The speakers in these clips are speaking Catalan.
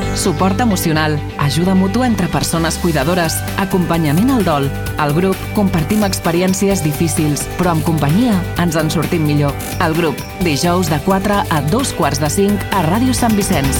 suport emocional, ajuda mútua entre persones cuidadores, acompanyament al dol. Al grup compartim experiències difícils, però amb companyia ens en sortim millor. El grup, dijous de 4 a 4:45 a Ràdio Sant Vicenç.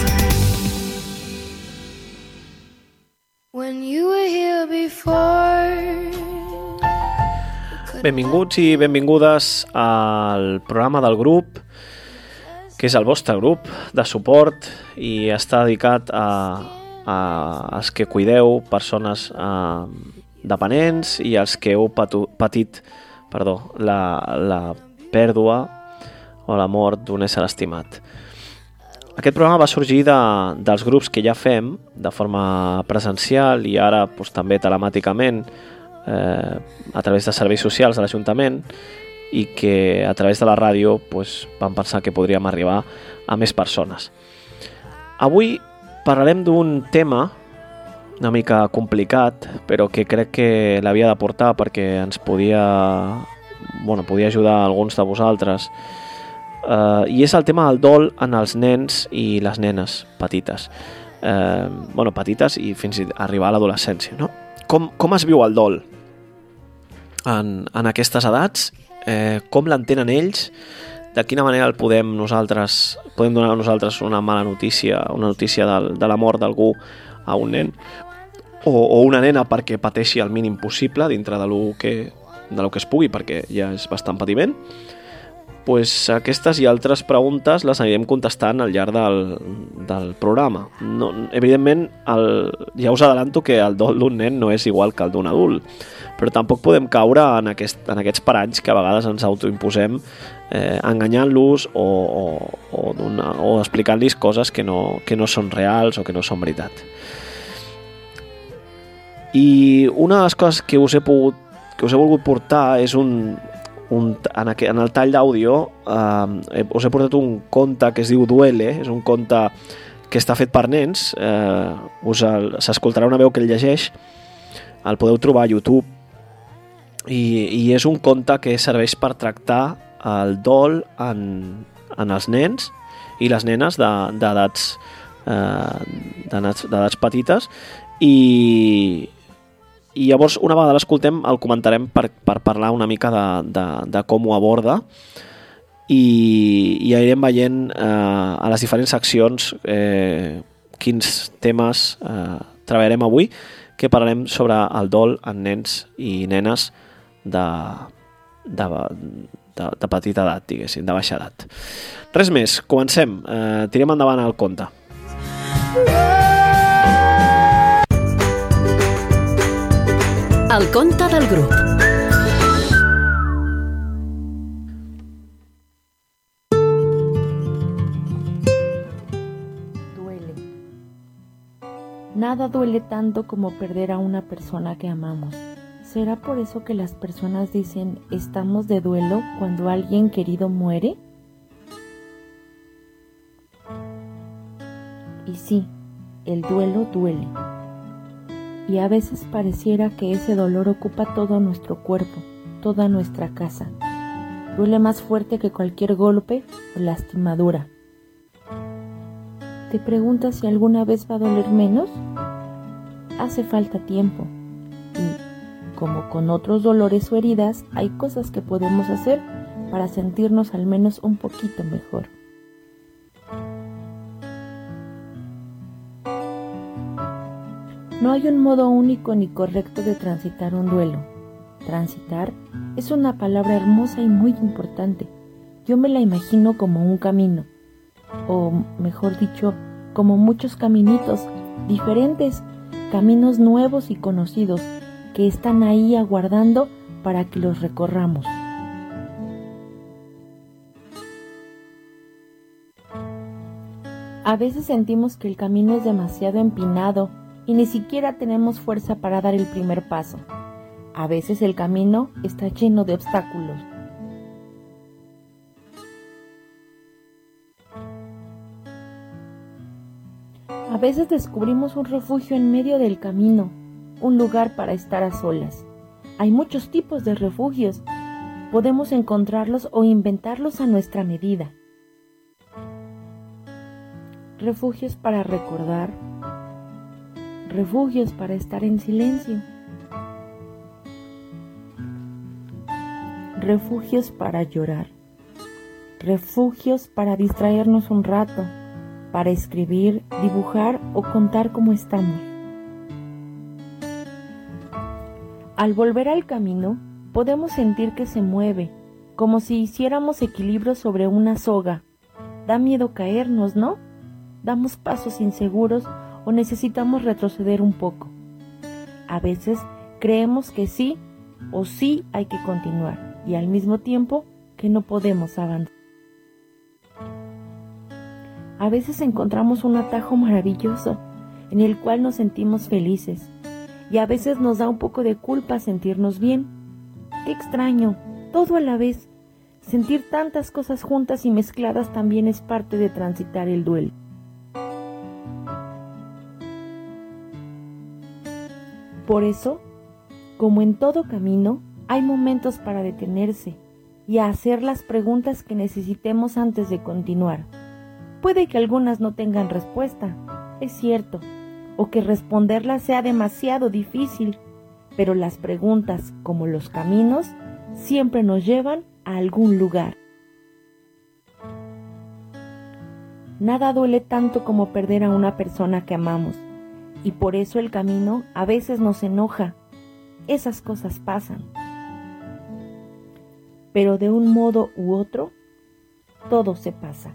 Benvinguts i benvingudes al programa del grup, que és el vostre grup de suport i està dedicat a els que cuideu persones dependents i als que heu patit la pèrdua o la mort d'un ésser estimat. Aquest programa va sorgir dels grups que ja fem de forma presencial i ara també telemàticament a través de serveis socials de l'Ajuntament, i que a través de la ràdio vam pensar que podríem arribar a més persones. Avui parlarem d'un tema una mica complicat, però que crec que l'havia de portar perquè ens podia ajudar a alguns de vosaltres, i és el tema del dol en els nens i les nenes petites. Petites i fins a arribar a l'adolescència, no? Com es viu el dol en aquestes edats? Com l'entenen ells? De quina manera el podem donar nosaltres una mala notícia, una notícia de la mort d'algú a un nen o una nena perquè pateixi el mínim possible dintre de lo que es pugui, perquè ja és bastant patiment? Aquestes i altres preguntes les anirem contestant al llarg del programa. Evidentment, ja us adelanto que el dol d'un nen no és igual que el d'un adult, però tampoc podem caure en aquests paranys que a vegades ens autoimposem enganyant-los o explicant-los coses que no són reals o que no són veritat. I una de les coses que us he volgut portar és en el tall d'àudio us he portat un conte que es diu Duele. És un conte que està fet per nens, s'escoltarà una veu que el llegeix, el podeu trobar a YouTube, i és un conte que serveix per tractar el dol en els nens i les nenes d'edats petites, i llavors una vegada l'escoltem el comentarem per parlar una mica de com ho aborda, i anirem veient a les diferents seccions quins temes treballarem avui, que parlarem sobre el dol en nens i nenes de petita edat, diguéssim, de baixa edat. Res més, comencem. Tirem endavant el conte. El conte del grup. Duele. Nada duele tanto como perder a una persona que amamos. ¿Será por eso que las personas dicen estamos de duelo cuando alguien querido muere? Y sí, el duelo duele. Y a veces pareciera que ese dolor ocupa todo nuestro cuerpo, toda nuestra casa. Duele más fuerte que cualquier golpe o lastimadura. ¿Te preguntas si alguna vez va a doler menos? Hace falta tiempo. Y, como con otros dolores o heridas, hay cosas que podemos hacer para sentirnos al menos un poquito mejor. No hay un modo único ni correcto de transitar un duelo. Transitar es una palabra hermosa y muy importante. Yo me la imagino como un camino, o mejor dicho, como muchos caminitos diferentes, caminos nuevos y conocidos que están ahí aguardando para que los recorramos. A veces sentimos que el camino es demasiado empinado y ni siquiera tenemos fuerza para dar el primer paso. A veces el camino está lleno de obstáculos. A veces descubrimos un refugio en medio del camino, un lugar para estar a solas. Hay muchos tipos de refugios. Podemos encontrarlos o inventarlos a nuestra medida. Refugios para recordar, refugios para estar en silencio, refugios para llorar, refugios para distraernos un rato, para escribir, dibujar o contar cómo estamos. Al volver al camino, podemos sentir que se mueve, como si hiciéramos equilibrio sobre una soga. Da miedo caernos, ¿no? Damos pasos inseguros o necesitamos retroceder un poco. A veces creemos que sí o sí hay que continuar y al mismo tiempo que no podemos avanzar. A veces encontramos un atajo maravilloso en el cual nos sentimos felices y a veces nos da un poco de culpa sentirnos bien. ¡Qué extraño! Todo a la vez. Sentir tantas cosas juntas y mezcladas también es parte de transitar el duelo. Por eso, como en todo camino, hay momentos para detenerse y a hacer las preguntas que necesitemos antes de continuar. Puede que algunas no tengan respuesta, es cierto, o que responderlas sea demasiado difícil, pero las preguntas, como los caminos, siempre nos llevan a algún lugar. Nada duele tanto como perder a una persona que amamos, y por eso el camino a veces nos enoja. Esas cosas pasan. Pero de un modo u otro, todo se pasa.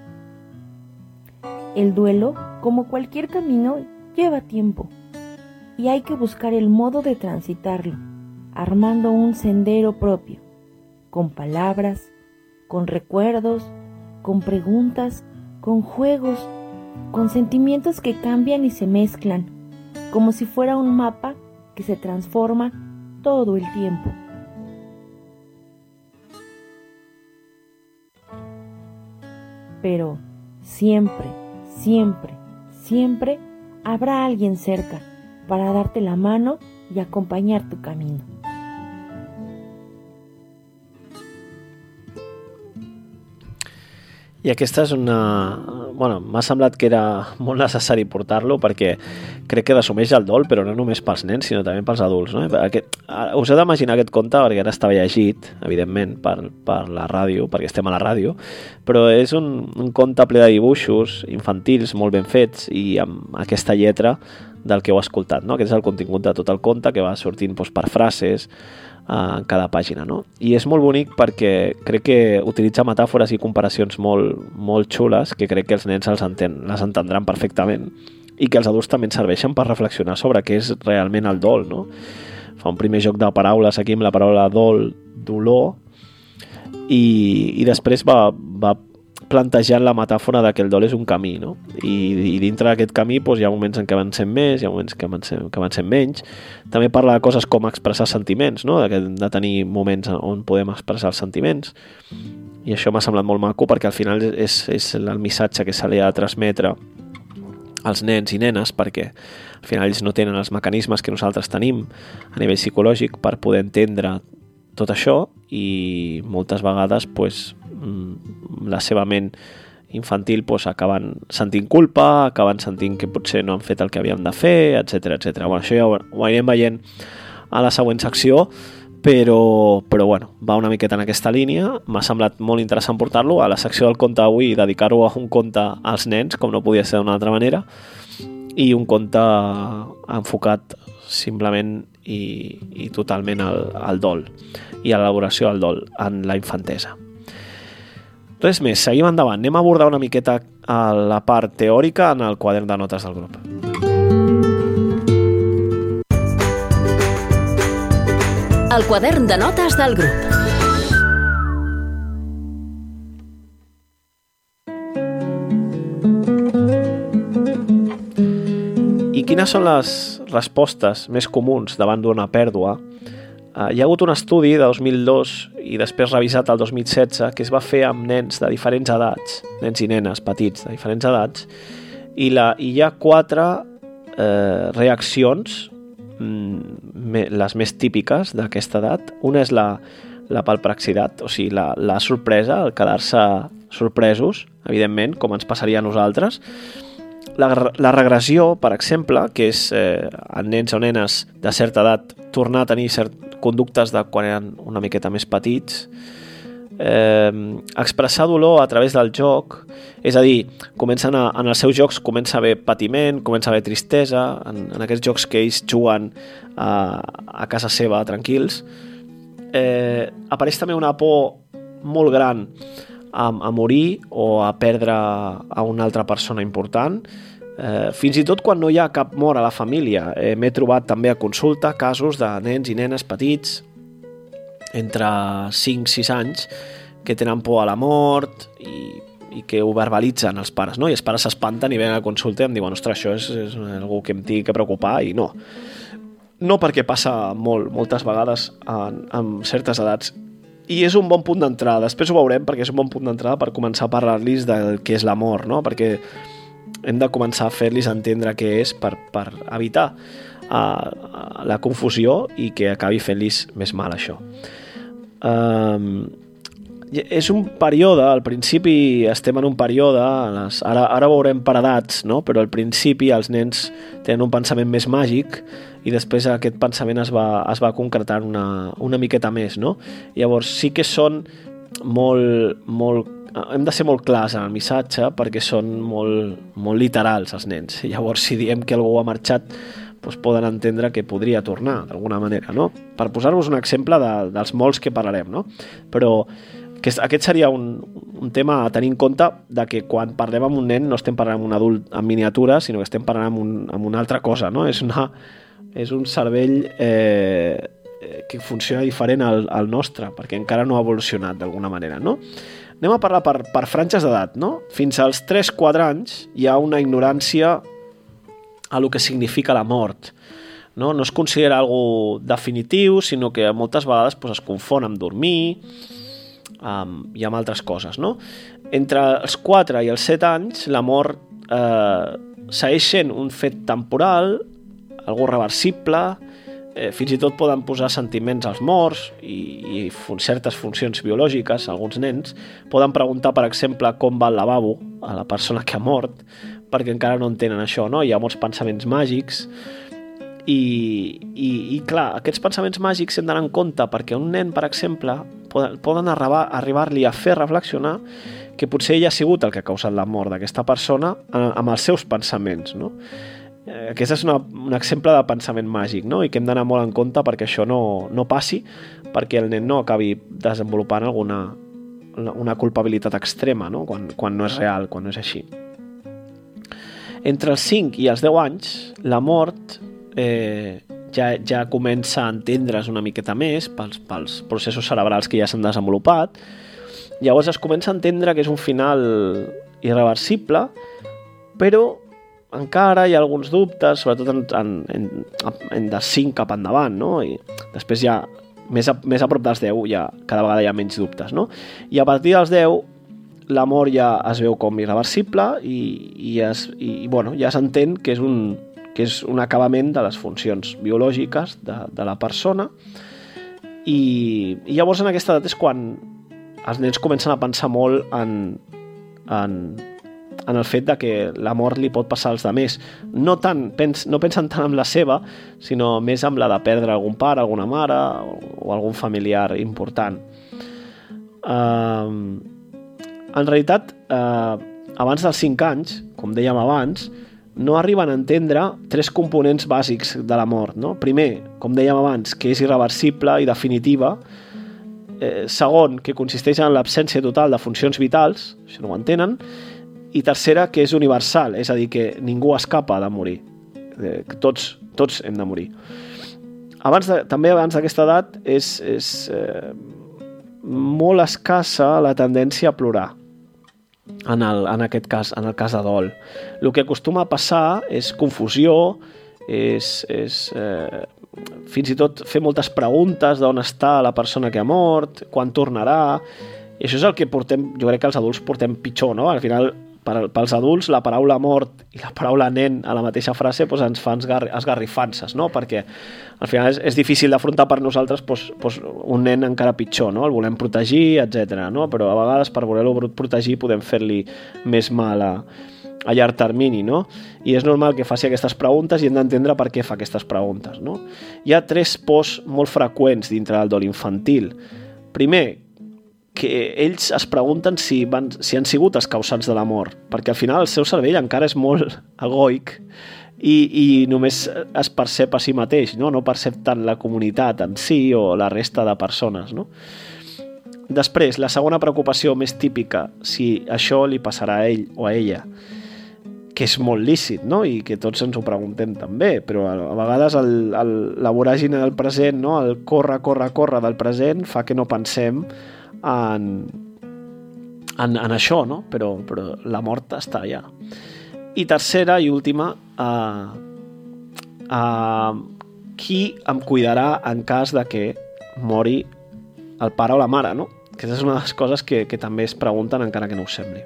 El duelo, como cualquier camino, lleva tiempo, y hay que buscar el modo de transitarlo, armando un sendero propio, con palabras, con recuerdos, con preguntas, con juegos, con sentimientos que cambian y se mezclan, como si fuera un mapa que se transforma todo el tiempo. Pero siempre, siempre, siempre habrá alguien cerca para darte la mano y acompañar tu camino. I aquesta és una... Bueno, m'ha semblat que era molt necessari portar-lo perquè crec que resumeix el dol, però no només pels nens, sinó també pels adults, no? Us heu d'imaginar aquest conte, perquè ara estava llegit, evidentment, per la ràdio, perquè estem a la ràdio, però és un conte ple de dibuixos infantils molt ben fets i amb aquesta lletra del que heu escoltat, no? Aquest és el contingut de tot el conte, que va sortint per frases en cada pàgina, no? I és molt bonic perquè crec que utilitza metàfores i comparacions molt xules que crec que els nens les entendran perfectament i que els adults també ens serveixen per reflexionar sobre què és realment el dol, no? Fa un primer joc de paraules aquí amb la paraula dol, dolor, i després va plantejant la metàfora que el dol és un camí, no? I dintre d'aquest camí hi ha moments en què avancem més, hi ha moments que avancem menys. També parla de coses com expressar sentiments, no? De tenir moments on podem expressar els sentiments, i això m'ha semblat molt maco perquè al final és el missatge que se li ha de transmetre als nens i nenes, perquè al final ells no tenen els mecanismes que nosaltres tenim a nivell psicològic per poder entendre tot això, i moltes vegades la seva ment infantil acaben sentint culpa, acaben sentint que potser no han fet el que havíem de fer, etc. Bueno, això ja ho anirem veient a la següent secció, però bueno, va una miqueta en aquesta línia. M'ha semblat molt interessant portar-lo a la secció del conte d'avui i dedicar-ho a un conte als nens, com no podia ser d'una altra manera, i un conte enfocat simplement i totalment al dol i a l'elaboració del dol en la infantesa. Res més, seguim endavant. Anem a abordar una miqueta a la part teòrica en el quadern de notes del grup. El quadern de notes del grup. I quines són les respostes més comuns davant d'una pèrdua? Hi ha hagut un estudi de 2002 i després revisat el 2016 que es va fer amb nens de diferents edats, nens i nenes petits de diferents edats, i hi ha 4 reaccions, les més típiques d'aquesta edat. Una és la perplexitat, o sigui, la sorpresa, el quedar-se sorpresos, evidentment, com ens passaria a nosaltres. La regressió, per exemple, que és en nens o nenes de certa edat tornar a tenir conductes de quan eren una miqueta més petits, expressar dolor a través del joc, és a dir, en els seus jocs comença a haver patiment, comença a haver tristesa, en aquests jocs que ells juguen a casa seva tranquils, apareix també una por molt gran a morir o a perdre a una altra persona important. Fins i tot quan no hi ha cap mort a la família. M'he trobat també a consulta casos de nens i nenes petits entre 5-6 anys que tenen por a la mort i que ho verbalitzen els pares, no? I els pares s'espanten i venen a consulta i em diuen, ostres, això és algú que em tingui que preocupar, i no. No, perquè passa moltes vegades en certes edats. I és un bon punt d'entrada. Després ho veurem, perquè és un bon punt d'entrada per començar a parlar-los del que és l'amor, no? Perquè hem de començar a fer-los entendre què és per evitar la confusió i que acabi fent-los més mal, això. És un període, al principi estem en un període, ara veurem per edats, no? Però al principi els nens tenen un pensament més màgic i després aquest pensament es va concretant una miqueta més, no? Llavors sí que són hem de ser molt clars en el missatge perquè són molt literals els nens. Llavors si diem que algú ha marxat, doncs poden entendre que podria tornar d'alguna manera, no? Per posar-vos un exemple dels molts que parlarem, no? Però aquest seria un tema a tenir en compte, de que quan parlem amb un nen no estem parlant amb un adult en miniatura, sinó que estem parlant amb una altra cosa, no? És un cervell que funciona diferent al nostre, perquè encara no ha evolucionat d'alguna manera, no? Anem a parlar per franges d'edat, no? Fins als 3-4 anys hi ha una ignorància a lo que significa la mort. No es considera algo definitiu, sinó que moltes vegades es confon amb dormir i amb altres coses, no? Entre els 4 i els 7 anys la mort segueix sent un fet temporal, algo reversible, fins i tot poden posar sentiments als morts i certes funcions biològiques. Alguns nens poden preguntar, per exemple, com va al lavabo a la persona que ha mort, perquè encara no entenen això, no? Hi ha molts pensaments màgics i clar, aquests pensaments màgics hem d'anar en compte, perquè un nen, per exemple, poden arribar-li a fer reflexionar que potser ell ha sigut el que ha causat la mort d'aquesta persona amb els seus pensaments, no? Aquest és un exemple de pensament màgic, no? I que hem d'anar molt en compte perquè això no passi, perquè el nen no acabi desenvolupant una culpabilitat extrema, no? Quan no és real, quan no és així. Entre els 5 i els 10 anys, la mort ja comença a entendre's una miqueta més pels processos cerebrals que ja s'han desenvolupat. Llavors es comença a entendre que és un final irreversible, però encara hi ha alguns dubtes, sobretot en de 5 cap endavant, no? I després ja, més a prop dels 10, ja cada vegada hi ha menys dubtes, no? I a partir dels 10, la mort ja es veu com irreversible i ja s'entén que és un acabament de les funcions biològiques de la persona i llavors en aquesta edat és quan els nens comencen a pensar molt en el fet de que la mort li pot passar als altres. No pensen tant en la seva, sinó més en la de perdre algun pare, alguna mare o algun familiar important. En realitat, abans dels 5 anys, com dèiem abans, no arriben a entendre 3 components bàsics de la mort, no? Primer, com dèiem abans, que és irreversible i definitiva. Segon, que consisteix en l'absència total de funcions vitals, això no ho entenen. I tercera, que és universal, és a dir, que ningú escapa de morir. Tots hem de morir. També abans d'aquesta edat és molt escassa la tendència a plorar. En aquest cas, en el cas de dol. El que acostuma a passar és confusió, és fins i tot fer moltes preguntes d'on està la persona que ha mort, quan tornarà, i això és el que jo crec que els adults portem pitjor, no? Al final, pels adults, la paraula mort i la paraula nen a la mateixa frase ens fa esgarrifances, no? Perquè al final és difícil d'afrontar per nosaltres un nen encara pitjor, no? El volem protegir, etc. No? Però a vegades per voler-lo protegir podem fer-li més mal a llarg termini, no? I és normal que faci aquestes preguntes i hem d'entendre per què fa aquestes preguntes, no? Hi ha 3 pors molt freqüents dintre del dol infantil. Primer, que ells es pregunten si han sigut els causants de la mort, perquè al final el seu cervell encara és molt egoic i només es percep a si mateix, no percep tant la comunitat en si o la resta de persones, no? Després, la segona preocupació més típica, si això li passarà a ell o a ella, que és molt lícit, no? I que tots ens ho preguntem també, però a vegades la voràgine del present, no? El córrer del present fa que no pensem en això, no? Però la mort està allà. I tercera i última, qui em cuidarà en cas de que mori el pare o la mare, no? Aquesta és una de les coses que també es pregunten encara que no ho sembli.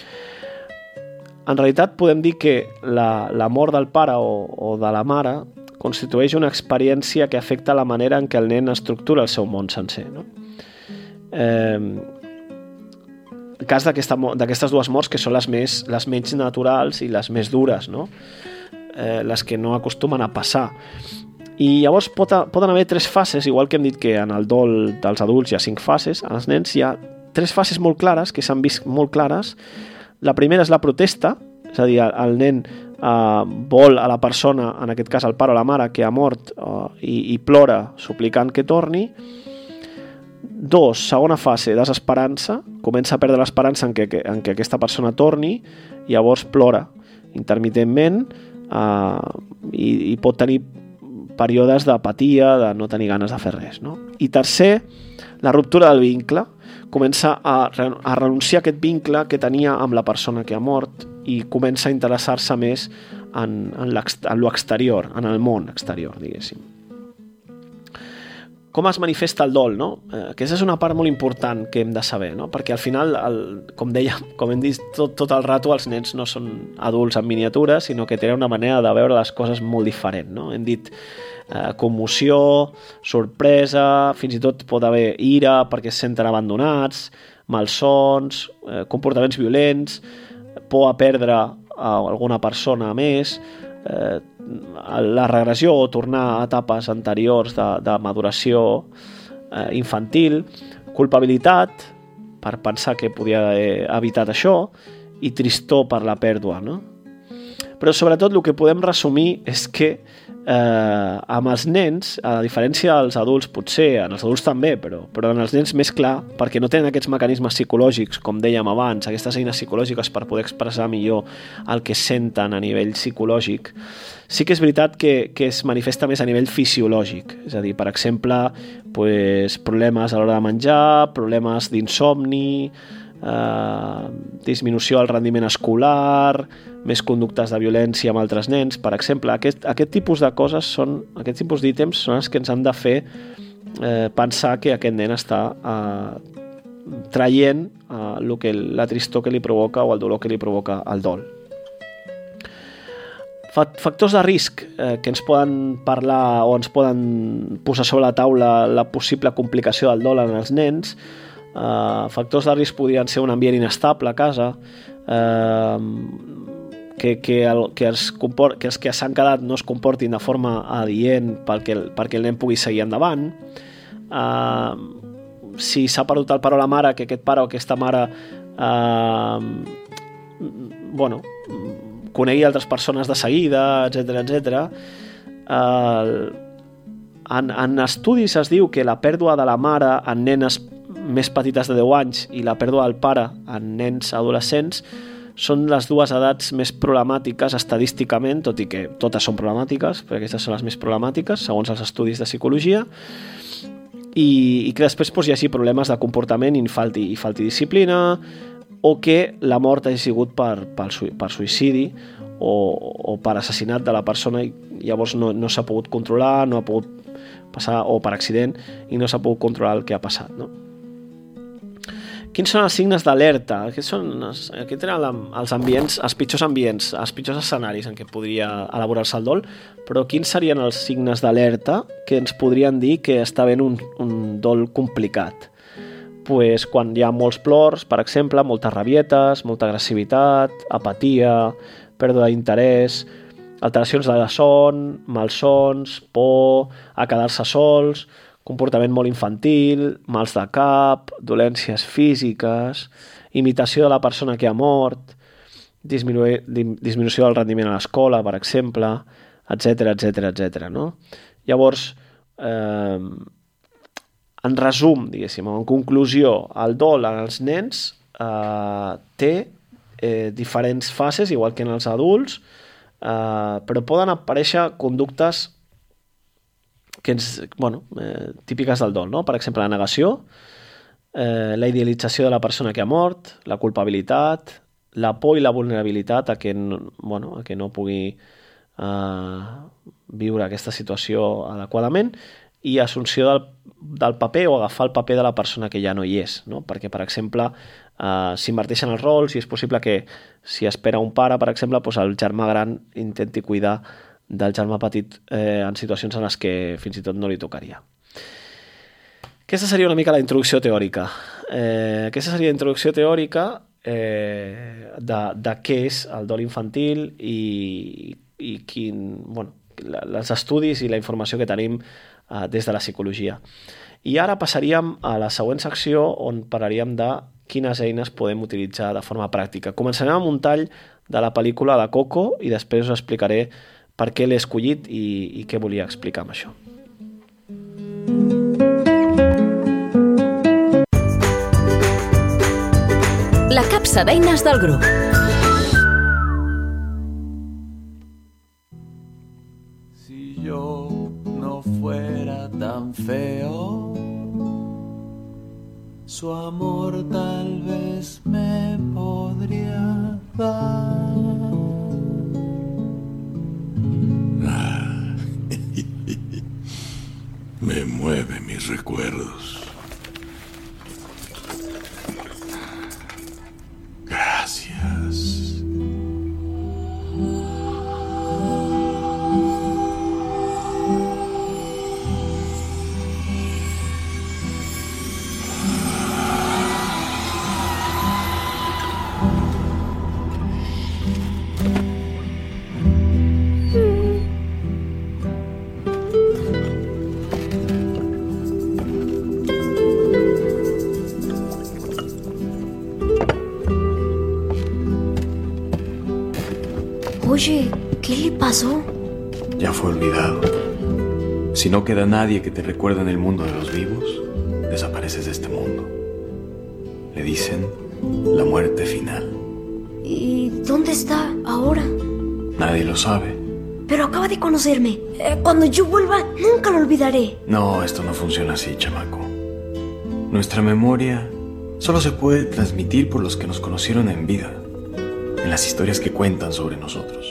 En realitat podem dir que la mort del pare o de la mare constitueix una experiència que afecta la manera en què el nen estructura el seu món sencer, no? En cas d'aquestes dues morts, que són les menys naturals i les més dures, no? Les que no acostumen a passar. I llavors poden haver 3 fases, igual que hem dit que en el dol dels adults hi ha 5 fases, als nens hi ha 3 fases molt clares, que s'han vist molt clares. La primera és la protesta, és a dir, el nen vol a la persona, en aquest cas el pare o la mare, que ha mort i plora suplicant que torni. 2, segona fase, desesperança, comença a perdre l'esperança en què aquesta persona torni, i llavors plora intermitentment i pot tenir períodes d'apatia, de no tenir ganes de fer res, no? I tercer, la ruptura del vincle. Comença a renunciar a aquest vincle que tenia amb la persona que ha mort i comença a interessar-se més en l'exterior, en el món exterior, diguéssim. Com es manifesta el dol, no? Aquesta és una part molt important que hem de saber, no? Perquè al final, com hem dit tot el rato, els nens no són adults en miniatura, sinó que tenen una manera de veure les coses molt diferent, no? Hem dit commoció, sorpresa, fins i tot pot haver ira perquè es senten abandonats, malsons, comportaments violents, por a perdre alguna persona més, la regressió o tornar a etapes anteriors de maduració infantil, culpabilitat per pensar que podia haver evitat això i tristor per la pèrdua, no? Però sobretot el que podem resumir és que amb els nens, a diferència dels adults potser, en els adults també, però en els nens més clar, perquè no tenen aquests mecanismes psicològics, com dèiem abans, aquestes eines psicològiques per poder expressar millor el que senten a nivell psicològic, sí que és veritat que es manifesta més a nivell fisiològic, és a dir, per exemple, problemes a l'hora de menjar, problemes d'insomni, disminució del rendiment escolar, més conductes de violència amb altres nens, per exemple. Aquest tipus de coses aquest tipus d'ítems són els que ens han de fer pensar que aquest nen està traient la tristor que li provoca o el dolor que li provoca el dol. Factors de risc que ens poden parlar o ens poden posar sobre la taula la possible complicació del dol en els nens. Factors de risc podrien ser un ambient inestable a casa, que els que s'han quedat no es comportin de forma adient perquè el nen pugui seguir endavant, si s'ha perdut el pare o la mare, que aquest pare o aquesta mare conegui altres persones de seguida, etc. En estudis es diu que la pèrdua de la mare en nenes més petites de 10 anys i la pèrdua del pare en nens adolescents són les dues edats més problemàtiques estadísticament, tot i que totes són problemàtiques, perquè aquestes són les més problemàtiques, segons els estudis de psicologia, i que després hi hagi problemes de comportament i falti disciplina, o que la mort hagi sigut per suïcidi o per assassinat de la persona i llavors no s'ha pogut controlar, no ha pogut passar, o per accident, i no s'ha pogut controlar el que ha passat, no? Quins són els signes d'alerta? Aquests eren els pitjors ambients, els pitjors escenaris en què podria elaborar-se el dol, però quins serien els signes d'alerta que ens podrien dir que està havent un dol complicat? pues, quan hi ha molts plors, per exemple, moltes rabietes, molta agressivitat, apatia, pèrdua d'interès, alteracions de la son, malsons, por, a quedar-se sols, comportament molt infantil, mals de cap, dolències físiques, imitació de la persona que ha mort, disminució del rendiment a l'escola, per exemple, etc. No? Llavors, en resum, diguéssim, en conclusió, el dol en els nens té diferents fases, igual que en els adults, però poden aparèixer conductes típiques del dol, no? Per exemple, la negació, la idealització de la persona que ha mort, la culpabilitat, la por i la vulnerabilitat a que no pugui viure aquesta situació adequadament, i assumpció del paper o agafar el paper de la persona que ja no hi és, no? Perquè, per exemple, s'inverteixen els rols i és possible que si espera un pare, per exemple, doncs el germà gran intenti cuidar del germà petit en situacions en les que fins i tot no li tocaria. Aquesta seria una mica la introducció teòrica. Aquesta seria la introducció teòrica de què és el dol infantil i els estudis i la informació que tenim des de la psicologia. I ara passaríem a la següent secció on parlaríem de quines eines podem utilitzar de forma pràctica. Començarem amb un tall de la pel·lícula de Coco i després us explicaré per què l'he escollit i què volia explicar amb això. La capsa d'eines del grup. Si yo no fuera tan feo, su amor tal vez me podría dar. Me mueve mis recuerdos. Gracias. Oye, ¿qué le pasó? Ya fue olvidado. Si no queda nadie que te recuerde en el mundo de los vivos, desapareces de este mundo. Le dicen la muerte final. ¿Y dónde está ahora? Nadie lo sabe. Pero acaba de conocerme. Cuando yo vuelva, nunca lo olvidaré. No, esto no funciona así, chamaco. Nuestra memoria solo se puede transmitir por los que nos conocieron en vida, en las historias que cuentan sobre nosotros.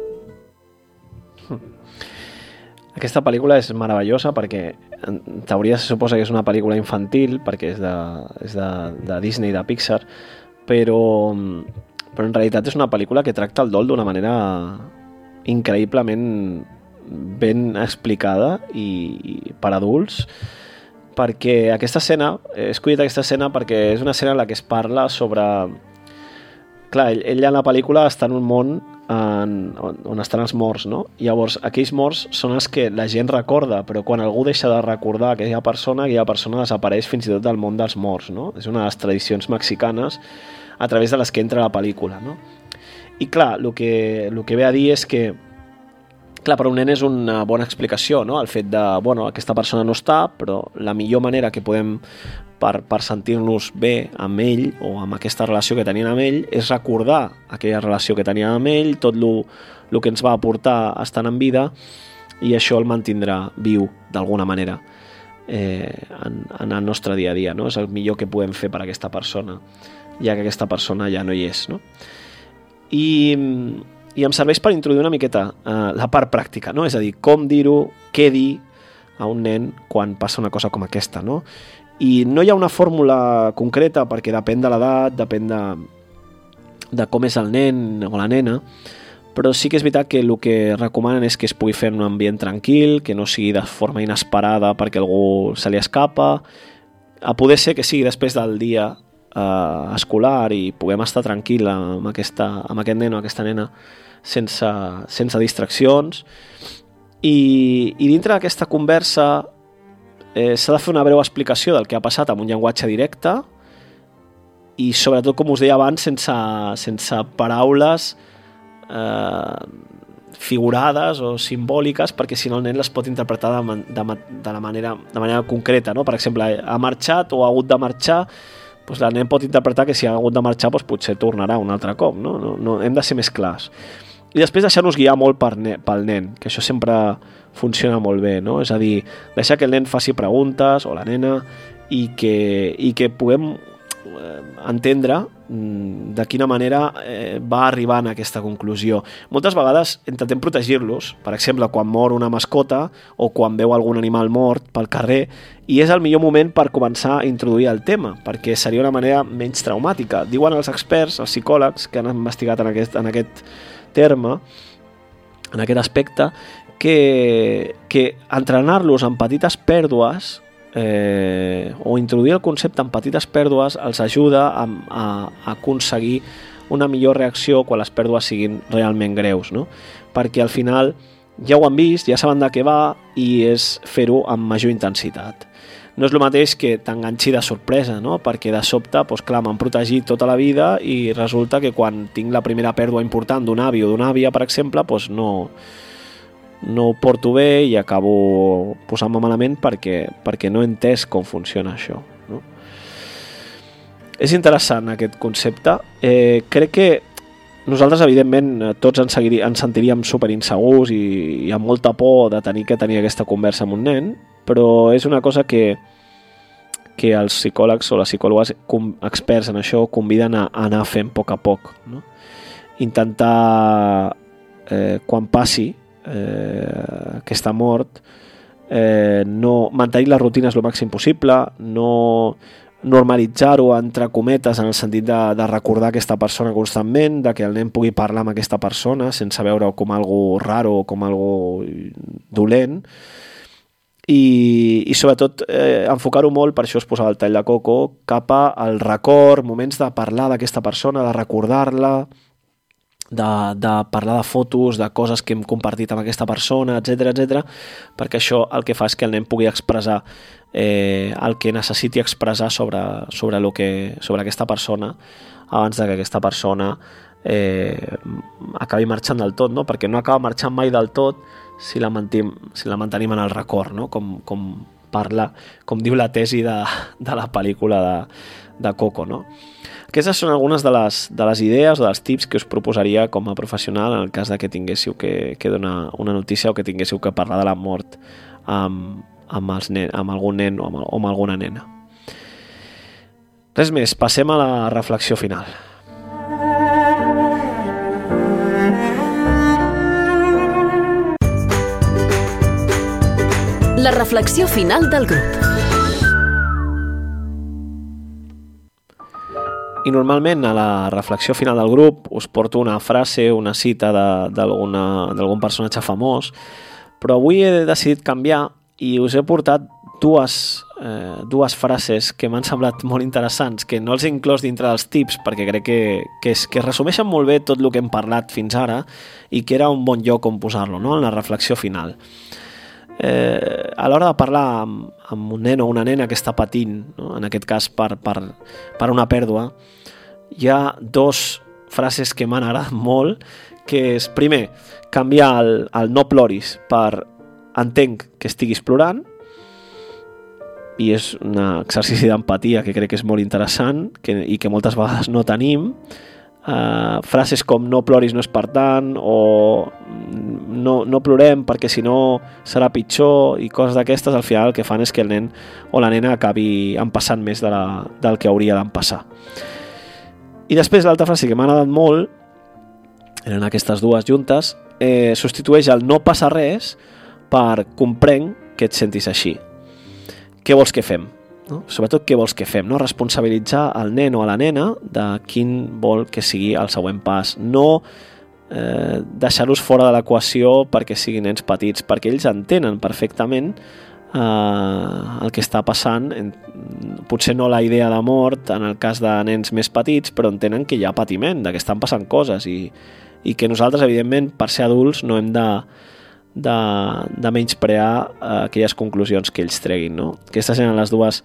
Aquesta pel·lícula és meravellosa perquè en teoria se suposa que és una pel·lícula infantil perquè és de Disney, de Pixar, però en realitat és una pel·lícula que tracta el dol d'una manera increïblement ben explicada i per adults, perquè aquesta escena, he escollit aquesta escena perquè és una escena en la que es parla sobre... Clar, ell en la pel·lícula està en un món on estan els morts, no? Llavors, aquells morts són els que la gent recorda, però quan algú deixa de recordar aquella persona desapareix fins i tot del món dels morts, no? És una de les tradicions mexicanes a través de les que entra la pel·lícula, no? I clar, el que ve a dir és que clar, per un nen és una bona explicació, no? El fet de, aquesta persona no està, però la millor manera que podem per sentir-nos bé amb ell o amb aquesta relació que tenien amb ell és recordar aquella relació que teníem amb ell, tot el que ens va aportar estant en vida, i això el mantindrà viu d'alguna manera en el nostre dia a dia, no? És el millor que podem fer per a aquesta persona, ja que aquesta persona ja no hi és, no? I em serveix per introduir una miqueta la part pràctica, no? És a dir, com dir-ho, què dir a un nen quan passa una cosa com aquesta, no? I no hi ha una fórmula concreta perquè depèn de l'edat, depèn de com és el nen o la nena, però sí que és veritat que el que recomanen és que es pugui fer en un ambient tranquil, que no sigui de forma inesperada perquè algú se li escapa, a poder ser que sigui després del dia escolar i puguem estar tranquil amb aquest nen o aquesta nena sense distraccions, i dintre d'aquesta conversa s'ha de fer una breu explicació del que ha passat amb un llenguatge directe i sobretot, com us deia abans, sense paraules figurades o simbòliques, perquè si no el nen les pot interpretar de manera concreta, no? Per exemple, ha marxat o ha hagut de marxar, doncs el nen pot interpretar que si ha hagut de marxar doncs potser tornarà un altre cop, no? Hem de ser més clars. I després deixar-nos guiar molt pel nen, que això sempre funciona molt bé, no? És a dir, deixar que el nen faci preguntes, o la nena, i que puguem entendre de quina manera va arribant a aquesta conclusió. Moltes vegades intentem protegir-los, per exemple, quan mor una mascota o quan veu algun animal mort pel carrer, i és el millor moment per començar a introduir el tema, perquè seria una manera menys traumàtica. Diuen els experts, els psicòlegs que han investigat en aquest terme, en aquest aspecte, que entrenar-los en petites pèrdues o introduir el concepte en petites pèrdues els ajuda a aconseguir una millor reacció quan les pèrdues siguin realment greus, no? Perquè al final ja ho han vist, ja saben de què va, i és fer-ho amb major intensitat. No és el mateix que t'enganxi de sorpresa, no? Perquè de sobte, doncs clar, m'han protegit tota la vida i resulta que quan tinc la primera pèrdua important d'un avi o d'una àvia, per exemple, doncs no ho porto bé i acabo posant-me malament perquè no he entès com funciona això, no? És interessant aquest concepte. Crec que nosaltres, evidentment, tots ens sentiríem superinsegurs i amb molta por de tenir aquesta conversa amb un nen, però és una cosa que els psicòlegs o les psicòlogues experts en això conviden a anar fent a poc, no? Intentar, quan passi aquesta mort, no mantenir les rutines el màxim possible, no normalitzar-ho entre cometes en el sentit de recordar aquesta persona constantment, de que el nen pugui parlar amb aquesta persona sense veure-ho com algo raro o com algo dolent, i sobretot enfocar-ho molt, per això us posava el tall de coco, cap al record, moments de parlar d'aquesta persona, de recordar-la, de parlar de fotos, de coses que hem compartit amb aquesta persona, etc, perquè això el que fa és que el nen pugui expressar el que necessiti expressar sobre aquesta persona abans de que aquesta persona acabi marxant del tot, no? Perquè no acaba marxant mai del tot si la mantenim en el record, no? Com diu la tesi de la pel·lícula de Coco, no? Aquestes són algunes de les idees o dels tips que us proposaria com a professional en el cas de que tinguéssiu que donar una notícia o que tinguéssiu que parlar de la mort amb algun nen o amb alguna nena. Res més, passem a la reflexió final. La reflexió final del grup. I normalment a la reflexió final del grup us porto una frase, una cita d'algun personatge famós, però avui he decidit canviar i us he portat dues frases que m'han semblat molt interessants, que no els he inclòs dintre dels tips perquè crec que resumeixen molt bé tot el que hem parlat fins ara i que era un bon lloc on posar-lo, no? En la reflexió final. A l'hora de parlar amb un nen o una nena que està patint, no? En aquest cas per una pèrdua, hi ha dues frases que m'han agradat molt, que és, primer, canviar el no ploris per entenc que estiguis plorant, i és un exercici d'empatia que crec que és molt interessant i que moltes vegades no tenim. Frases com no ploris no és per tant, o no plorem perquè si no serà pitjor, i coses d'aquestes al final el que fan és que el nen o la nena acabi empassant més del que hauria d'empassar. I després l'altra frase que m'ha agradat molt, eren aquestes dues juntes, substitueix el no passa res per comprenc que et sentis així. Què vols que fem? No? Sobretot què vols que fem, no? Responsabilitzar el nen o a la nena de quin vol que sigui el següent pas, no deixar-los fora de l'equació perquè siguin nens petits, perquè ells entenen perfectament el que està passant, potser no la idea de mort en el cas de nens més petits, però entenen que hi ha patiment, que estan passant coses i que nosaltres, evidentment, per ser adults no hem de menysprear aquelles conclusions que ells treguin, no? Aquestes eren les dues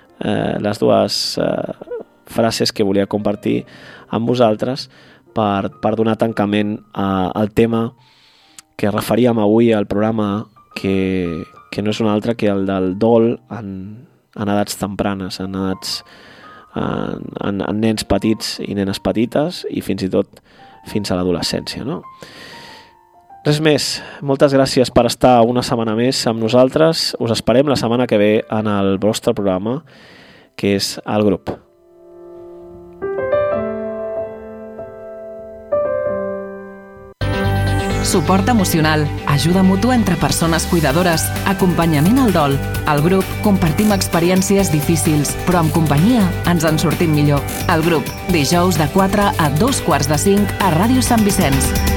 frases que volia compartir amb vosaltres per donar tancament al tema que referíem avui al programa, que no és un altre que el del dol en edats tempranes, en nens petits i nenes petites i fins i tot fins a l'adolescència, no? Res més. Moltes gràcies per estar una setmana més amb nosaltres. Us esperem la setmana que ve en el vostre programa, que és El Grup. Suport emocional, ajuda mútua entre persones cuidadores, acompanyament al dol. Al grup compartim experiències difícils, però amb companyia ens en sortim millor. El Grup, dijous de 4 a 2:45 a Ràdio Sant Vicenç.